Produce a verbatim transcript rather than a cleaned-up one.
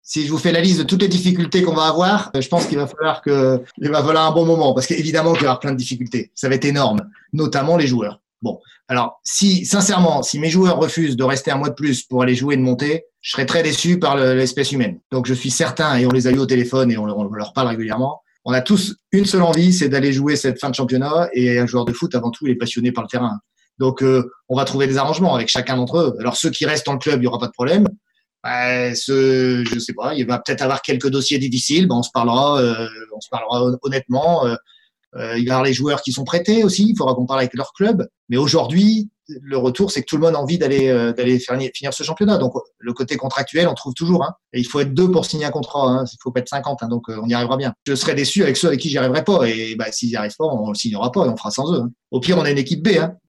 Si je vous fais la liste de toutes les difficultés qu'on va avoir, je pense qu'il va falloir que, il va falloir un bon moment parce qu'évidemment qu'il va y avoir plein de difficultés. Ça va être énorme, notamment les joueurs. Bon, alors si sincèrement, si mes joueurs refusent de rester un mois de plus pour aller jouer et de monter, je serais très déçu par le, l'espèce humaine. Donc je suis certain, et on les a eu au téléphone et on, on leur parle régulièrement, on a tous une seule envie, c'est d'aller jouer cette fin de championnat. Et un joueur de foot, avant tout, il est passionné par le terrain. Donc euh, on va trouver des arrangements avec chacun d'entre eux. Alors ceux qui restent dans le club, il y aura pas de problème. Euh, ce, je sais pas, il va peut-être avoir quelques dossiers difficiles. Ben on se parlera, euh, on se parlera honnêtement. Euh, euh, il va y avoir les joueurs qui sont prêtés aussi. Il faudra qu'on parle avec leur club. Mais aujourd'hui, le retour, c'est que tout le monde a envie d'aller euh, d'aller faire, finir ce championnat. Donc le côté contractuel, on trouve toujours. Hein. Et il faut être deux pour signer un contrat. Hein. Il faut pas être cinquante. Hein. Donc euh, on y arrivera bien. Je serais déçu avec ceux avec qui j'y arriverai pas. Et bah, s'ils n'y arrivent pas, on le signera pas et on fera sans eux. Hein. Au pire, on a une équipe B. Hein.